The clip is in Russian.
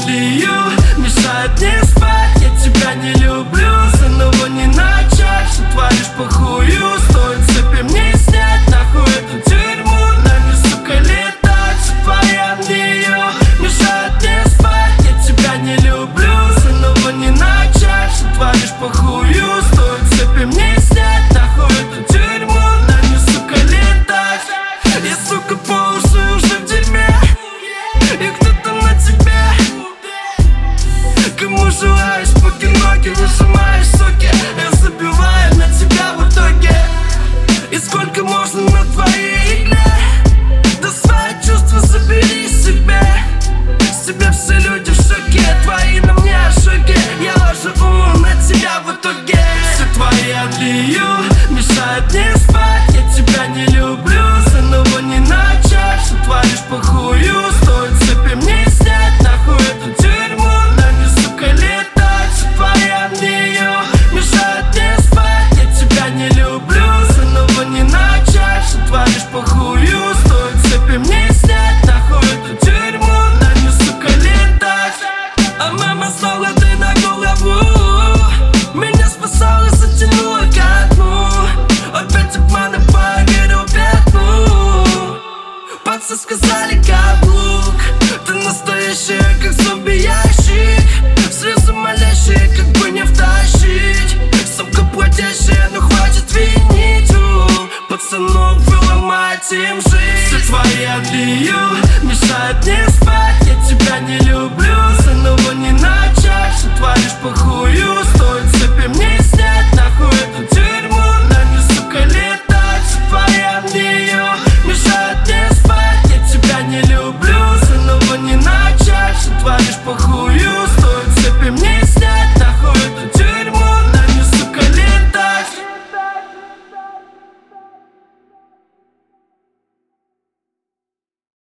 тлею, мешает мне спать. Я тебя не люблю, заново не начать. Что творишь плохую, стоит цепи мне снять нахуй эту тюрьму. Нами, сука, летать, что твоя тлею, мешает мне спать. Я тебя не люблю, заново не начать. Что творишь плохую, стоит цепи мне снять нахуй эту тюрьму. Нами, сука, летать. Я, сука, по уши уже в дерьме, и кто-то на тебе. Кому желаешь, поки ноги выжимаешь, соки. Я забиваю на тебя в итоге. И сколько можно на твоей игле? Да свои чувства забери себе. С тебя все люди в шоке, твои на